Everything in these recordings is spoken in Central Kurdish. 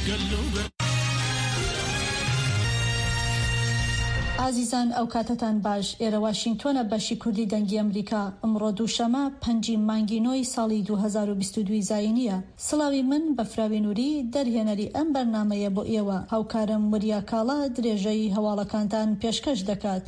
ئازیزان ئەو کاتتان باش. ئێرە واشنگتۆنە بەشی کوردی دەنگی ئەمریکا. ئەمڕۆ دووشەمە 5 مانگی نۆی ساڵی 2022 زاینیە. سڵاوی من بەفراوی نووری دەرهێنەری ئەم بەرنامەیە بۆ ئێوە. هاوکارم وریا کاڵا درێژەی هەواڵەکانتان پێشکەش دەکات.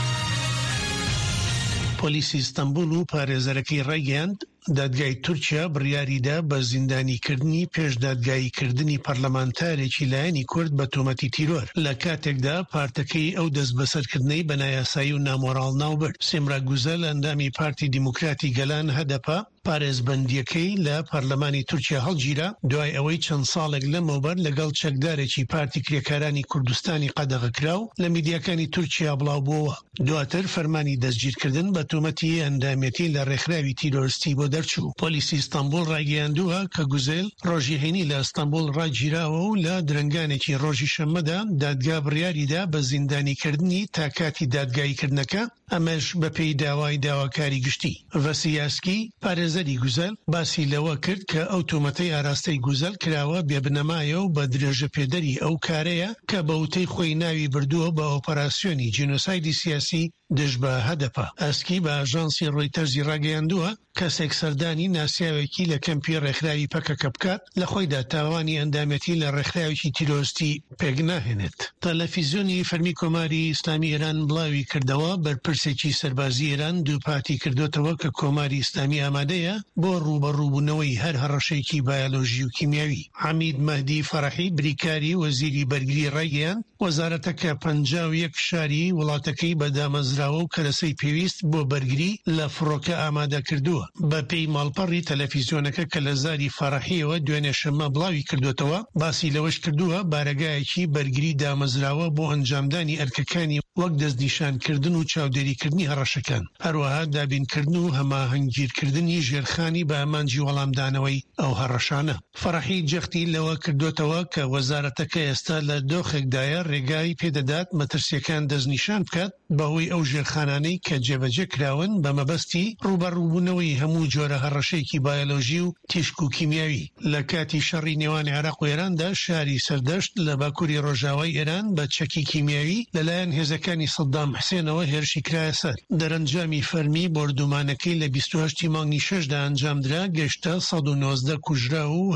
پۆلیسی ئیستانبول و پارێزەرەکەی ڕایگەیاند دادگای تورکیا بڕیاریدا بە زیندانیکردنی پێش دادگاییکردنی پەرلەمانتارێکی لایەنی کورد بە تۆمەتی تیرۆر لە کاتێکدا پارتەکەی ئەو دەست بەسەرکردنەی بە نایاسایی و نامۆراڵ ناوبرد. سێمرا گوزەل ئەندامی پارتی دیموکراتی گەلان هەدەپا پارێزبەندیەکەی لە پەرلەمانی تورکیا هەڵگیرا دوای ئەوەی چەند ساڵێک لەمەوبەر لەگەڵ چەکدارێکی پارتی کرێکارانی کوردستانی قەدەغەکرا و لە میدیاکانی تورکیا بڵاوبووەوە. دواتر فەرمانی دەستگیرکردن بە تۆمەتی ئەندامەتی لە ڕێکخراوی تیرۆریستی بۆ دەرچوو. پۆلیسی ئیستانبول ڕایگەیاندووە کە گوزێل ڕۆژی هەینی لە ئیستانبول ڕاگیراوە و لە درنگانێکی ڕۆژی شەممەدا دادگا بڕیاریدا بە زیندانیکردنی تا کاتی دادگاییکردنەکە، ئەمەش بەپێی داوای داواکاری گشتی. ڤەسیاسکی پارێزەری گوزەل باسی لەوە کرد کە ئەو تۆمەتەی ئاراستەی گوزەل کراوە بێبنەمایە و بە درێژە پێدەری ئەو کارەیە کە بە وتەی خۆی ناوی بردووە بە ئۆپەراسیۆنی جینۆسایدی سیاسی دژ بە هەدەپە. ئەسکی بە ئاژانسی ڕۆیتەرزی ڕاگەیاندووە کەسێک سەردانی ناسیاوێکی لە کەمپی ڕێکخراوی پەکەکە بکات لە خۆیدا تاوانی ئەندامەتی لە ڕێکخراوێکی تیرۆریستی پێک ناهێنێت. تەلەڤیزیۆنی فەرمی کۆماری ئیسلامی ئێران بڵاوی کردەوە بەرپرسێکی سەربازی ئێران دووپاتی کردوتەوە کە کۆماری ئیسلامی ئامادەیە بۆ ڕوبەڕووبوونەوەی هەر هەڕەشێکی بایۆلۆژی و کیمیاوی. حەمید مەهدی فەرەحی بریکاری وەزیری بەرگری ڕایگەیاند وەزارەتەکە 51 شاری وڵاتەکەی بەدامەزراوە و کەرەسەی پێویست بۆ بەرگری لە فڕۆکە ئامادە کردووە. بە پێی ماڵپەڕی تەلەڤیزیۆنەکە کە لە زاری فەرەحیەوە دوێنێ شەممە بڵاوی کردوتەوە باسی لەوەش کردووە بارەگایەکی بەرگری دامەزراوە بۆ ئەنجامدانی ئەرکەکانی وەک دەستنیشانکردن و چاودێریکردنی هەڕەشەکان، هەروەها دابینکردن و هەماهەنگگیرکردنی ژێرخانی بە ئامانجی وەڵامدانەوەی ئەو هەڕەشانە. فەرەحی جەختی لەوە کردوتەوە کە وەزارەتەکە ئێستا لە دۆخێکدایە ڕێگای پێدەدات مەترسیەکان دەستنیشان بکات بەهۆی ئەو ژێرخانانەی کە جێبەجێ کراون بە مەبەستی ڕوبەڕووبوونەوەی هەموو جۆرە هەڕەشێکی بایۆلۆژی و تیشک و کیمیاوی. لە کاتی شەڕی نێوانی عێراق و ئێراندا شاری سەردەشت لە باکووری ڕۆژاوای ئێران بە چەکی کیمیاوی لەلایەن هێزەکانی سەدام حوسێنەوە هێرشی کرایە سەر. دەرەنجامی فەرمی بۆردومانەکەی لە 28 مانگی 6دا ئەنجامدرا گەشتە 119 کوژرا و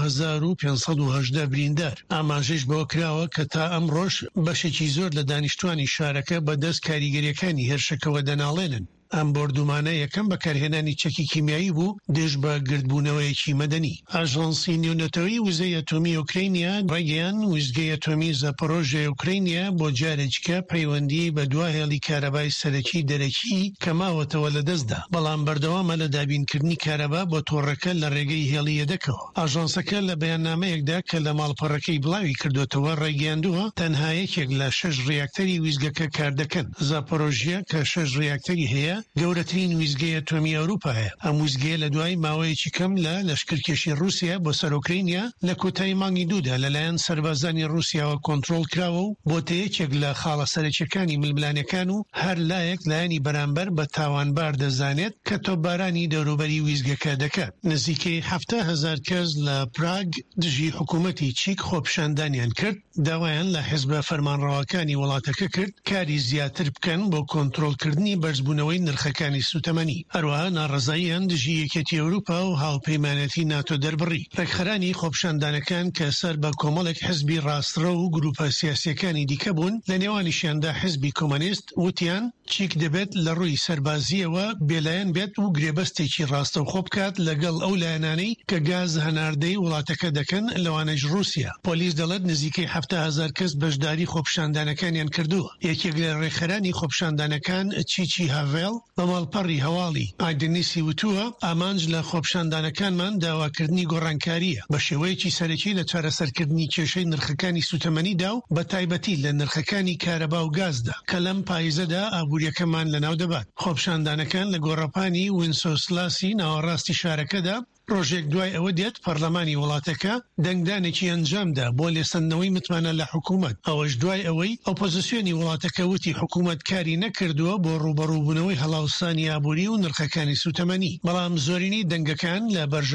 1518 بریندار. ئاماژەش بەوە کراوە کە تا ئەمڕۆژ بەشێکی زۆر لە دانیشتوانی شارەکە بەدەست کاریگەریەکانی هێرشەکەوە دەناڵێنن. ئەم بۆردومانە یەکەم بەکارهێنانی چەکی کیمیایی بوو دێژ بە گردبوونەوەیەکی مەدەنی. ئاژانسی نێونەتەوەی وزەی ئەتۆمی ئوکرینیا ڕایگەیاند وزگەی ئەتۆمی زاپۆرۆژیای ئوکرینیا بۆ جارێکیکە پەیوەندی بە دوا هێڵی کارەبای سەرەکی دەرەکی کە ماوەتەوە لەدەستدا، بەڵام بەردەوامە لە دابینکردنی کارەبا بۆ تۆڕەکە لە ڕێگەی هێڵی یەدەکەوە. ئاژانسەکە لە بەیاننامەیەکدا کە لە ماڵپەڕەکەی بڵاوی کردوتەوە ڕایگەیاندووە تەنها یەکێک لە 6 ڕیاکتەری ویزگەکە کار دەکەن. زاپۆرۆژیا کە 6 ڕیاکتەری هەیە گەورەترین ویزگەی ئەتۆمی ئەوروپایە. ئەم ویزگەیە لە دوای ماوەیەکی کەم لە لەشکرکێشی رووسیا بۆ سەر ئوکرینیا لە کۆتایی مانگی دوودا لەلایەن سەربازانی رووسیاوە کۆنتڕۆڵ کراوە و بۆتە یەکێک لە خاڵە سەرەکیەکانی ململانەکان و هەر لایەک لایەنی بەرامبەر بە تاوانبار دەزانێت کە تۆپبارانی دەوروبەری ویزگەکە دەکات. نزیکەی 70,000 کەس لە پراگ دژی حکوومەتی چیک خۆپیشاندانیان کرد، داوایان لە حیزبە فەرمانڕەوەکانی وڵاتەکە کرد کاری زیاتر بکەن بۆ کۆنتڕۆڵکردنی بەرزبوونەوەی نرخەکانی سوتەمەنی. هەروەها ناڕەزاییان دژی یەکێتی ئەوروپا و هاوپەیمانەتی ناتۆ دەربڕی. ڕێکخەرانی خۆپیشاندانەکان کە سەر بە کۆمەڵێک حزبی ڕاستڕە و گروپە سیاسیەکانی دیکە بوون، لە نێوانیشیاندا حزبی کۆمۆنیست وتیان چیک دەبێت لە ڕووی سەربازیەوە بێلایەن بێت و گرێبەستێکی ڕاستەوخۆ بکات لەگەڵ ئەو لایەنانەی کە گاز هەناردەی وڵاتەکە دەکەن لەوانەش رووسیا. پۆلیس دەڵێت نزیکەی 70,000 کەس بەشداری خۆپیشاندانەکانیان کردووە. یەکێک لە ڕێکخەرانی خۆپیشاندانەکان چیچی هاڤێڵ بە ماڵپەڕی هەواڵی ئایدنیسی وتووە ئامانج لە خۆپیشاندانەکانمان داواکردنی گۆڕانکاریە بە شێوەیەکی سەرەکی لە چارەسەرکردنی کێشەی نرخەکانی سوتەمەنیدا و بە تایبەتی لە نرخەکانی کارەبا و گازدا کە لەم پاییزەدا ئابوووریەکەمان لەناو دەبات. خۆپیشاندانەکان لە گۆڕەپانی وینسۆسلاسی ناوەڕاستی شارەکەدا ڕۆژێک دوای ئەوە دێت پەرلەمانی وڵاتەکە دەنگدانێکی ئەنجامدا بۆ لێسەندنەوەی متمانە لە حکوومەت. ئەوەش دوای ئەوەی ئۆپۆزیسیۆنی وڵاتەکە وتی حکوومەت کاری نەکردووە بۆ ڕوبەڕووبوونەوەی هەڵاوسانی ئابووری و نرخەکانی سوتەمەنی. بەڵام زۆرینی دەنگەکان لە بەرژە